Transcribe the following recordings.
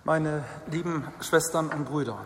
Meine lieben Schwestern und Brüder,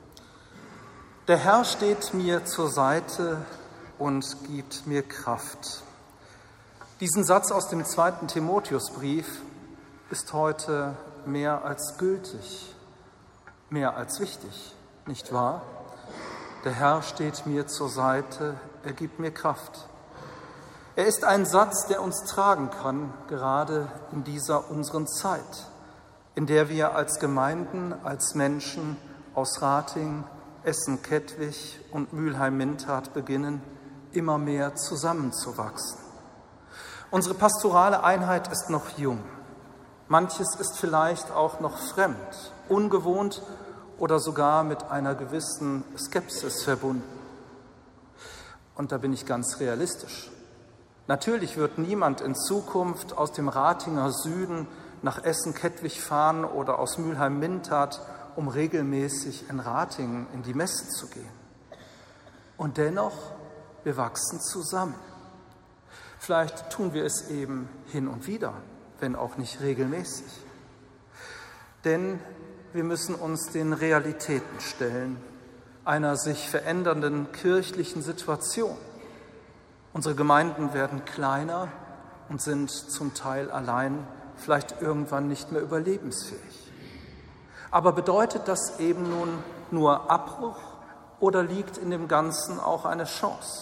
der Herr steht mir zur Seite und gibt mir Kraft. Diesen Satz aus dem 2. Timotheusbrief ist heute mehr als gültig, mehr als wichtig, nicht wahr? Der Herr steht mir zur Seite, er gibt mir Kraft. Er ist ein Satz, der uns tragen kann, gerade in dieser unseren Zeit, in der wir als Gemeinden, als Menschen aus Rating, Essen-Kettwig und Mülheim-Mintat beginnen, immer mehr zusammenzuwachsen. Unsere pastorale Einheit ist noch jung. Manches ist vielleicht auch noch fremd, ungewohnt oder sogar mit einer gewissen Skepsis verbunden. Und da bin ich ganz realistisch. Natürlich wird niemand in Zukunft aus dem Ratinger Süden nach Essen-Kettwig fahren oder aus Mülheim-Mintat, um regelmäßig in Ratingen in die Messe zu gehen. Und dennoch, wir wachsen zusammen. Vielleicht tun wir es eben hin und wieder, wenn auch nicht regelmäßig. Denn wir müssen uns den Realitäten stellen, einer sich verändernden kirchlichen Situation. Unsere Gemeinden werden kleiner und sind zum Teil allein, vielleicht irgendwann nicht mehr überlebensfähig. Aber bedeutet das eben nun nur Abbruch oder liegt in dem Ganzen auch eine Chance?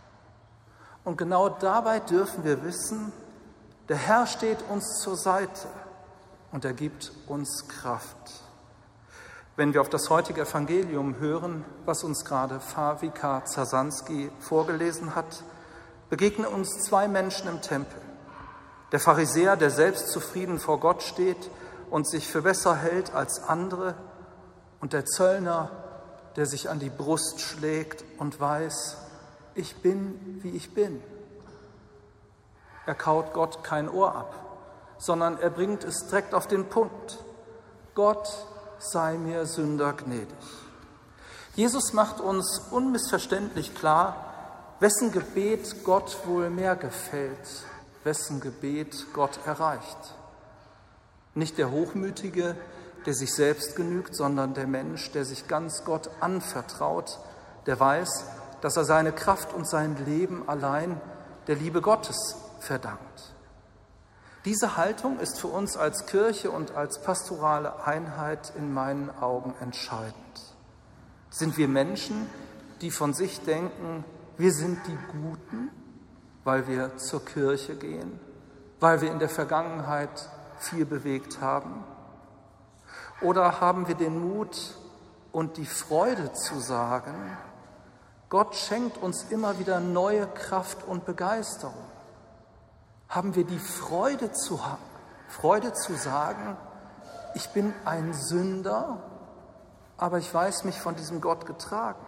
Und genau dabei dürfen wir wissen, der Herr steht uns zur Seite und er gibt uns Kraft. Wenn wir auf das heutige Evangelium hören, was uns gerade Pfarrer Zasanski vorgelesen hat, begegnen uns zwei Menschen im Tempel. Der Pharisäer, der selbstzufrieden vor Gott steht und sich für besser hält als andere, und der Zöllner, der sich an die Brust schlägt und weiß, ich bin, wie ich bin. Er kaut Gott kein Ohr ab, sondern er bringt es direkt auf den Punkt. Gott sei mir Sünder gnädig. Jesus macht uns unmissverständlich klar, wessen Gebet Gott wohl mehr gefällt, wessen Gebet Gott erreicht. Nicht der Hochmütige, der sich selbst genügt, sondern der Mensch, der sich ganz Gott anvertraut, der weiß, dass er seine Kraft und sein Leben allein der Liebe Gottes verdankt. Diese Haltung ist für uns als Kirche und als pastorale Einheit in meinen Augen entscheidend. Sind wir Menschen, die von sich denken, wir sind die Guten, weil wir zur Kirche gehen, weil wir in der Vergangenheit viel bewegt haben? Oder haben wir den Mut und die Freude zu sagen, Gott schenkt uns immer wieder neue Kraft und Begeisterung? Haben wir die Freude zu sagen, ich bin ein Sünder, aber ich weiß mich von diesem Gott getragen?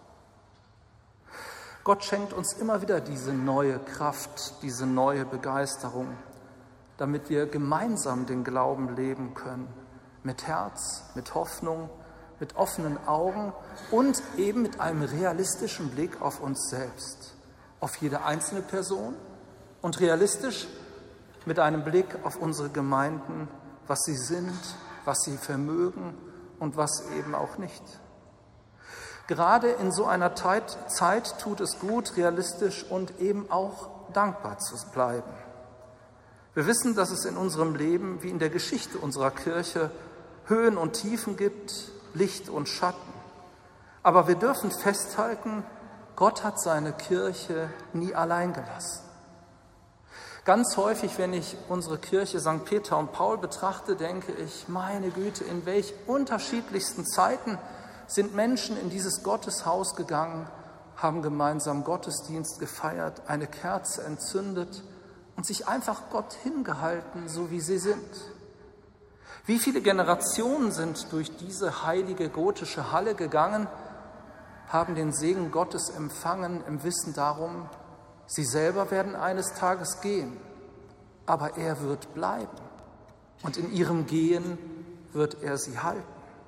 Gott schenkt uns immer wieder diese neue Kraft, diese neue Begeisterung, damit wir gemeinsam den Glauben leben können, mit Herz, mit Hoffnung, mit offenen Augen und eben mit einem realistischen Blick auf uns selbst, auf jede einzelne Person und realistisch mit einem Blick auf unsere Gemeinden, was sie sind, was sie vermögen und was eben auch nicht. Gerade in so einer Zeit tut es gut, realistisch und eben auch dankbar zu bleiben. Wir wissen, dass es in unserem Leben, wie in der Geschichte unserer Kirche, Höhen und Tiefen gibt, Licht und Schatten. Aber wir dürfen festhalten, Gott hat seine Kirche nie allein gelassen. Ganz häufig, wenn ich unsere Kirche St. Peter und Paul betrachte, denke ich, meine Güte, in welch unterschiedlichsten Zeiten sind Menschen in dieses Gotteshaus gegangen, haben gemeinsam Gottesdienst gefeiert, eine Kerze entzündet und sich einfach Gott hingehalten, so wie sie sind. Wie viele Generationen sind durch diese heilige gotische Halle gegangen, haben den Segen Gottes empfangen im Wissen darum, sie selber werden eines Tages gehen, aber er wird bleiben und in ihrem Gehen wird er sie halten.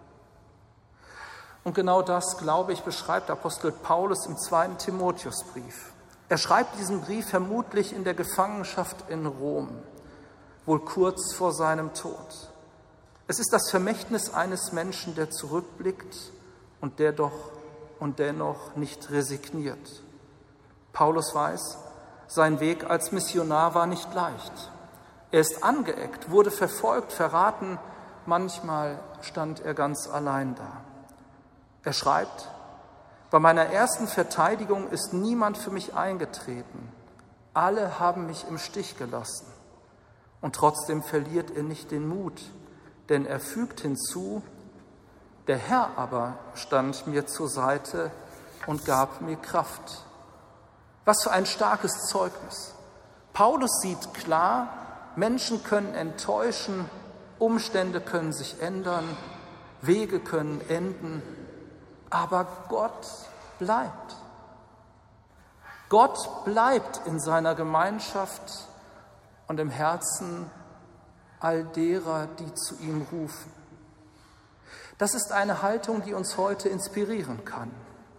Und genau das, glaube ich, beschreibt Apostel Paulus im 2. Timotheusbrief. Er schreibt diesen Brief vermutlich in der Gefangenschaft in Rom, wohl kurz vor seinem Tod. Es ist das Vermächtnis eines Menschen, der zurückblickt und der doch und dennoch nicht resigniert. Paulus weiß, sein Weg als Missionar war nicht leicht. Er ist angeeckt, wurde verfolgt, verraten, manchmal stand er ganz allein da. Er schreibt: Bei meiner ersten Verteidigung ist niemand für mich eingetreten. Alle haben mich im Stich gelassen. Und trotzdem verliert er nicht den Mut, denn er fügt hinzu: Der Herr aber stand mir zur Seite und gab mir Kraft. Was für ein starkes Zeugnis. Paulus sieht klar, Menschen können enttäuschen, Umstände können sich ändern, Wege können enden, aber Gott bleibt. Gott bleibt in seiner Gemeinschaft und im Herzen all derer, die zu ihm rufen. Das ist eine Haltung, die uns heute inspirieren kann.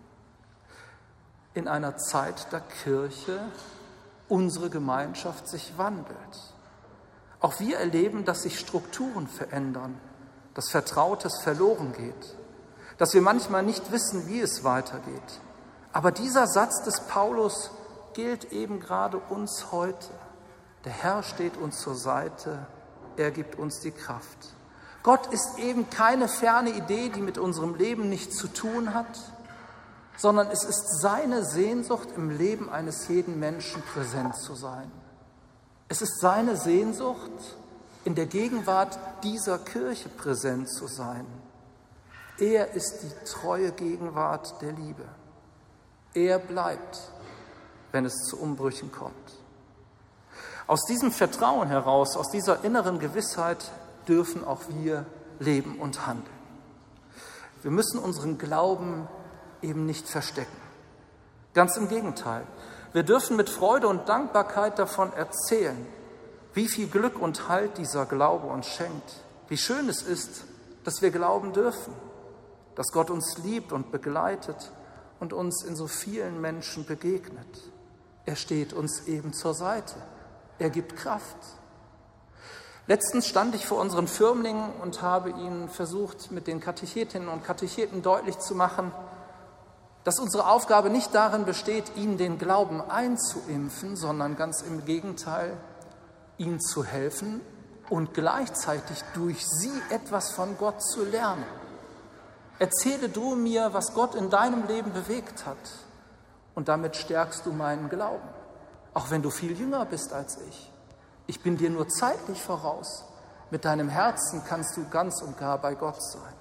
In einer Zeit der Kirche unsere Gemeinschaft sich wandelt. Auch wir erleben, dass sich Strukturen verändern, dass Vertrautes verloren geht, dass wir manchmal nicht wissen, wie es weitergeht. Aber dieser Satz des Paulus gilt eben gerade uns heute. Der Herr steht uns zur Seite, er gibt uns die Kraft. Gott ist eben keine ferne Idee, die mit unserem Leben nichts zu tun hat, sondern es ist seine Sehnsucht, im Leben eines jeden Menschen präsent zu sein. Es ist seine Sehnsucht, in der Gegenwart dieser Kirche präsent zu sein. Er ist die treue Gegenwart der Liebe. Er bleibt, wenn es zu Umbrüchen kommt. Aus diesem Vertrauen heraus, aus dieser inneren Gewissheit dürfen auch wir leben und handeln. Wir müssen unseren Glauben eben nicht verstecken. Ganz im Gegenteil. Wir dürfen mit Freude und Dankbarkeit davon erzählen, wie viel Glück und Halt dieser Glaube uns schenkt. Wie schön es ist, dass wir glauben dürfen, dass Gott uns liebt und begleitet und uns in so vielen Menschen begegnet. Er steht uns eben zur Seite. Er gibt Kraft. Letztens stand ich vor unseren Firmlingen und habe ihnen versucht, mit den Katechetinnen und Katecheten deutlich zu machen, dass unsere Aufgabe nicht darin besteht, ihnen den Glauben einzuimpfen, sondern ganz im Gegenteil, ihnen zu helfen und gleichzeitig durch sie etwas von Gott zu lernen. Erzähle du mir, was Gott in deinem Leben bewegt hat, und damit stärkst du meinen Glauben, auch wenn du viel jünger bist als ich. Ich bin dir nur zeitlich voraus. Mit deinem Herzen kannst du ganz und gar bei Gott sein.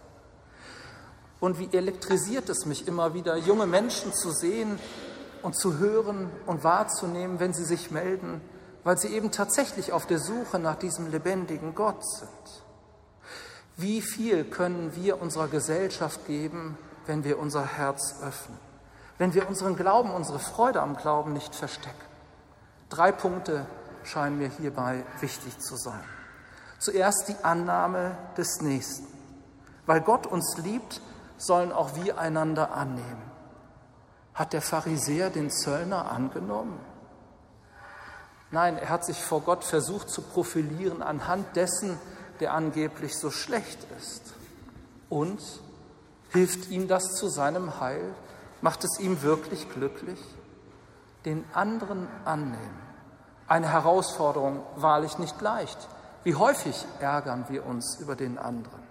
Und wie elektrisiert es mich immer wieder, junge Menschen zu sehen und zu hören und wahrzunehmen, wenn sie sich melden, weil sie eben tatsächlich auf der Suche nach diesem lebendigen Gott sind. Wie viel können wir unserer Gesellschaft geben, wenn wir unser Herz öffnen, wenn wir unseren Glauben, unsere Freude am Glauben nicht verstecken? 3 Punkte scheinen mir hierbei wichtig zu sein. Zuerst die Annahme des Nächsten. Weil Gott uns liebt, sollen auch wir einander annehmen. Hat der Pharisäer den Zöllner angenommen? Nein, er hat sich vor Gott versucht zu profilieren anhand dessen, der angeblich so schlecht ist. Und hilft ihm das zu seinem Heil? Macht es ihm wirklich glücklich? Den anderen annehmen. Eine Herausforderung, wahrlich nicht leicht. Wie häufig ärgern wir uns über den anderen?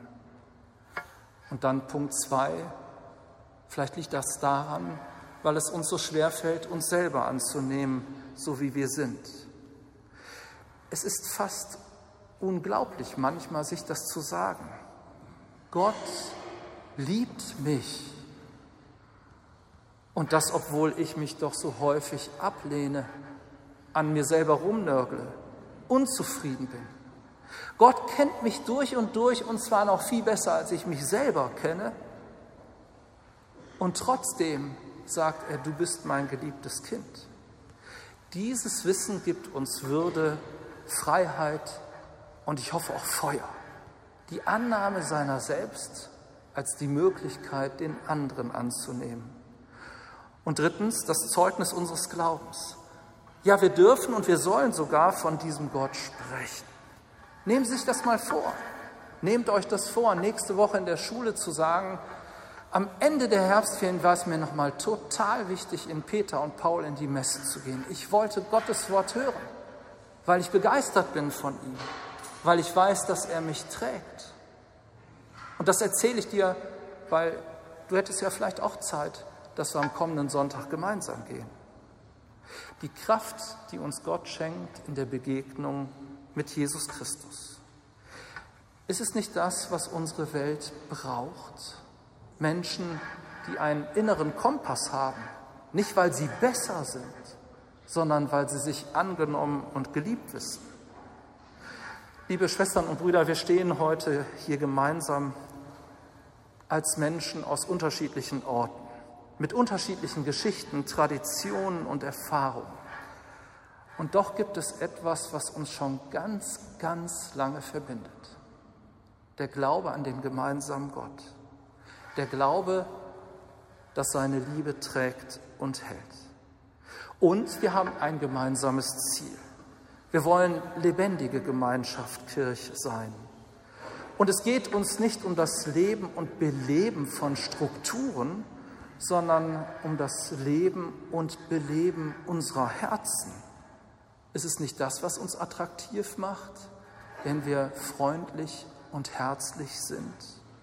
Und dann Punkt 2, vielleicht liegt das daran, weil es uns so schwer fällt, uns selber anzunehmen, so wie wir sind. Es ist fast unglaublich, manchmal sich das zu sagen. Gott liebt mich. Und das, obwohl ich mich doch so häufig ablehne, an mir selber rumnörgle, unzufrieden bin. Gott kennt mich durch und zwar noch viel besser, als ich mich selber kenne. Und trotzdem sagt er, du bist mein geliebtes Kind. Dieses Wissen gibt uns Würde, Freiheit und ich hoffe auch Feuer. Die Annahme seiner selbst als die Möglichkeit, den anderen anzunehmen. Und drittens, das Zeugnis unseres Glaubens. Ja, wir dürfen und wir sollen sogar von diesem Gott sprechen. Nehmen Sie sich das mal vor. Nehmt euch das vor, nächste Woche in der Schule zu sagen, am Ende der Herbstferien war es mir nochmal total wichtig, in Peter und Paul in die Messe zu gehen. Ich wollte Gottes Wort hören, weil ich begeistert bin von ihm, weil ich weiß, dass er mich trägt. Und das erzähle ich dir, weil du hättest ja vielleicht auch Zeit, dass wir am kommenden Sonntag gemeinsam gehen. Die Kraft, die uns Gott schenkt in der Begegnung mit Jesus Christus. Ist es nicht das, was unsere Welt braucht? Menschen, die einen inneren Kompass haben, nicht weil sie besser sind, sondern weil sie sich angenommen und geliebt wissen. Liebe Schwestern und Brüder, wir stehen heute hier gemeinsam als Menschen aus unterschiedlichen Orten, mit unterschiedlichen Geschichten, Traditionen und Erfahrungen. Und doch gibt es etwas, was uns schon ganz, ganz lange verbindet. Der Glaube an den gemeinsamen Gott. Der Glaube, dass seine Liebe trägt und hält. Und wir haben ein gemeinsames Ziel. Wir wollen lebendige Gemeinschaft, Kirche sein. Und es geht uns nicht um das Leben und Beleben von Strukturen, sondern um das Leben und Beleben unserer Herzen. Ist es nicht das, was uns attraktiv macht, wenn wir freundlich und herzlich sind?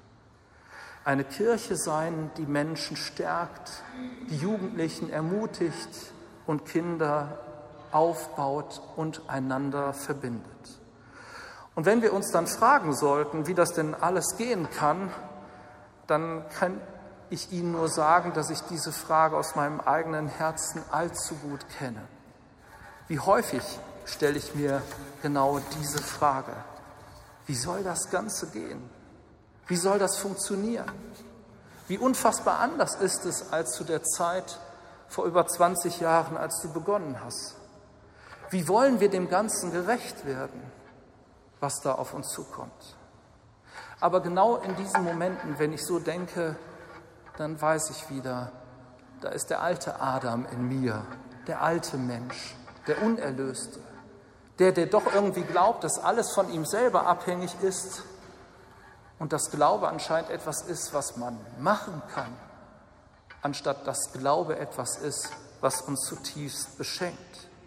Eine Kirche sein, die Menschen stärkt, die Jugendlichen ermutigt und Kinder aufbaut und einander verbindet. Und wenn wir uns dann fragen sollten, wie das denn alles gehen kann, dann kann ich Ihnen nur sagen, dass ich diese Frage aus meinem eigenen Herzen allzu gut kenne. Wie häufig stelle ich mir genau diese Frage: Wie soll das Ganze gehen? Wie soll das funktionieren? Wie unfassbar anders ist es als zu der Zeit vor über 20 Jahren, als du begonnen hast? Wie wollen wir dem Ganzen gerecht werden, was da auf uns zukommt? Aber genau in diesen Momenten, wenn ich so denke, dann weiß ich wieder, da ist der alte Adam in mir, der alte Mensch, der Unerlöste, der doch irgendwie glaubt, dass alles von ihm selber abhängig ist und dass Glaube anscheinend etwas ist, was man machen kann, anstatt dass Glaube etwas ist, was uns zutiefst beschenkt.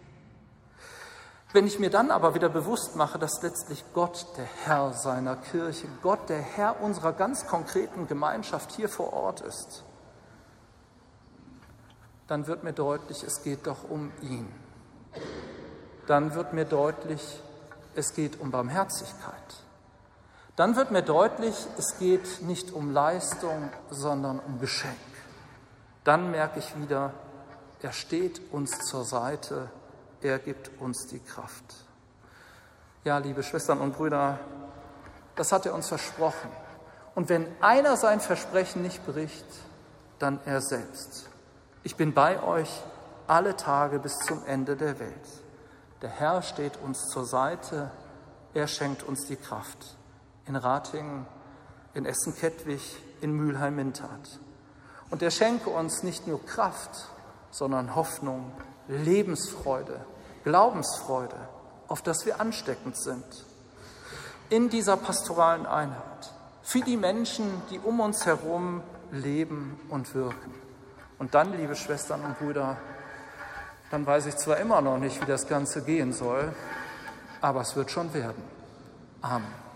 Wenn ich mir dann aber wieder bewusst mache, dass letztlich Gott der Herr seiner Kirche, Gott der Herr unserer ganz konkreten Gemeinschaft hier vor Ort ist, dann wird mir deutlich, es geht doch um ihn. Dann wird mir deutlich, es geht um Barmherzigkeit. Dann wird mir deutlich, es geht nicht um Leistung, sondern um Geschenk. Dann merke ich wieder, er steht uns zur Seite, er gibt uns die Kraft. Ja, liebe Schwestern und Brüder, das hat er uns versprochen. Und wenn einer sein Versprechen nicht bricht, dann er selbst. Ich bin bei euch alle Tage bis zum Ende der Welt. Der Herr steht uns zur Seite, er schenkt uns die Kraft. In Ratingen, in Essen-Kettwig, in Mülheim-Mintat. Und er schenke uns nicht nur Kraft, sondern Hoffnung, Lebensfreude, Glaubensfreude, auf das wir ansteckend sind. In dieser pastoralen Einheit, für die Menschen, die um uns herum leben und wirken. Und dann, liebe Schwestern und Brüder, dann weiß ich zwar immer noch nicht, wie das Ganze gehen soll, aber es wird schon werden. Amen.